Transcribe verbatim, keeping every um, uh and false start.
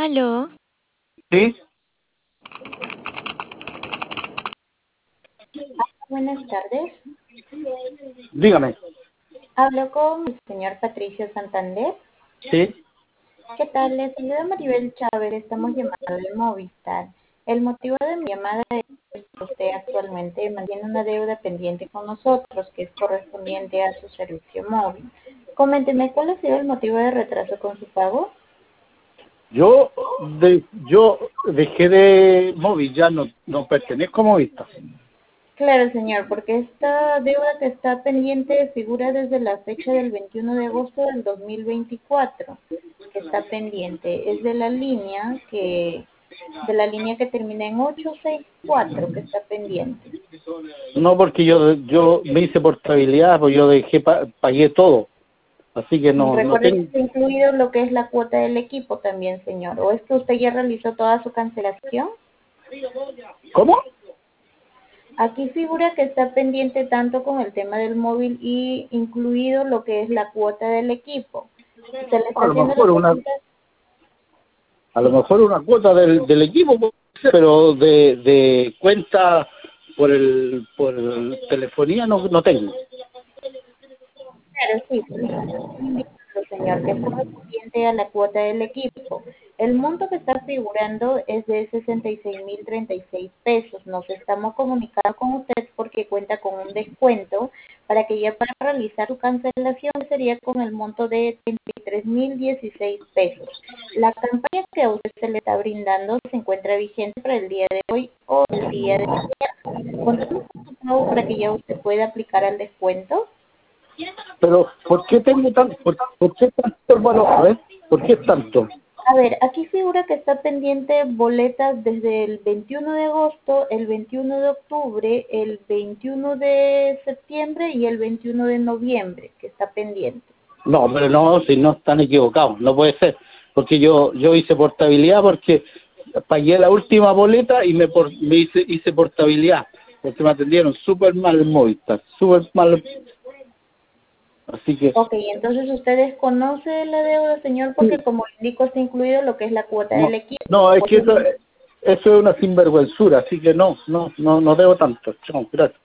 Aló, Sí, Buenas tardes. dígame. Hablo con el señor Patricio Santander. Sí, ¿Qué tal? Les saluda Maribel Chávez. Estamos llamando de Movistar. El motivo de mi llamada es que usted actualmente mantiene una deuda pendiente con nosotros, que es correspondiente a su servicio móvil. Coménteme, ¿cuál ha sido el motivo de retraso con su pago? yo de, yo dejé de móvil, ya no, no pertenezco a Movistar. Claro, señor, porque esta deuda que está pendiente figura desde la fecha del veintiuno de agosto del dos mil veinticuatro, que está pendiente. Es de la línea que de la línea que termina en ocho seis cuatro, que está pendiente. No, porque yo yo me hice portabilidad, pues yo dejé pa- pagué todo, así que no no Recuerde que tengo. está incluido lo que es la cuota del equipo también, señor. ¿O es que usted ya realizó toda su cancelación? ¿Cómo? Aquí figura que está pendiente tanto con el tema del móvil y incluido lo que es la cuota del equipo. Se le A está lo haciendo la mejor una consulta. a lo Sí, mejor una cuota del, del equipo, puede ser, pero de, de cuenta por el por telefonía no no tengo. claro, sí, por eso le estoy indicando, señor, que es correspondiente a la cuota del equipo. El monto que está figurando es de sesenta y seis mil treinta y seis pesos. Nos estamos comunicando con usted porque cuenta con un descuento para que ya para realizar su cancelación sería con el monto de treinta y tres mil dieciséis pesos. La campaña que a usted se le está brindando se encuentra vigente para el día de hoy o el día de mañana. Contamos con su pago para que ya usted pueda aplicar al descuento. Pero ¿por qué tengo tanto? ¿Por, por qué tanto, hermano? A ver, ¿por qué tanto? A ver, aquí figura que está pendiente boletas desde el veintiuno de agosto, el veintiuno de octubre, el veintiuno de septiembre y el veintiuno de noviembre, que está pendiente. No, pero no, si no están equivocados, no puede ser, porque yo yo hice portabilidad porque pagué la última boleta y me, por, me hice hice portabilidad, porque me atendieron súper mal en Movistar, súper mal, así que Ok, entonces usted desconoce la deuda, señor, porque como le indico está incluido lo que es la cuota del no, equipo. no, es Por que lo eso, mismo, eso es una sinvergüenzura, así que no, no, no, no debo tanto, chao, gracias.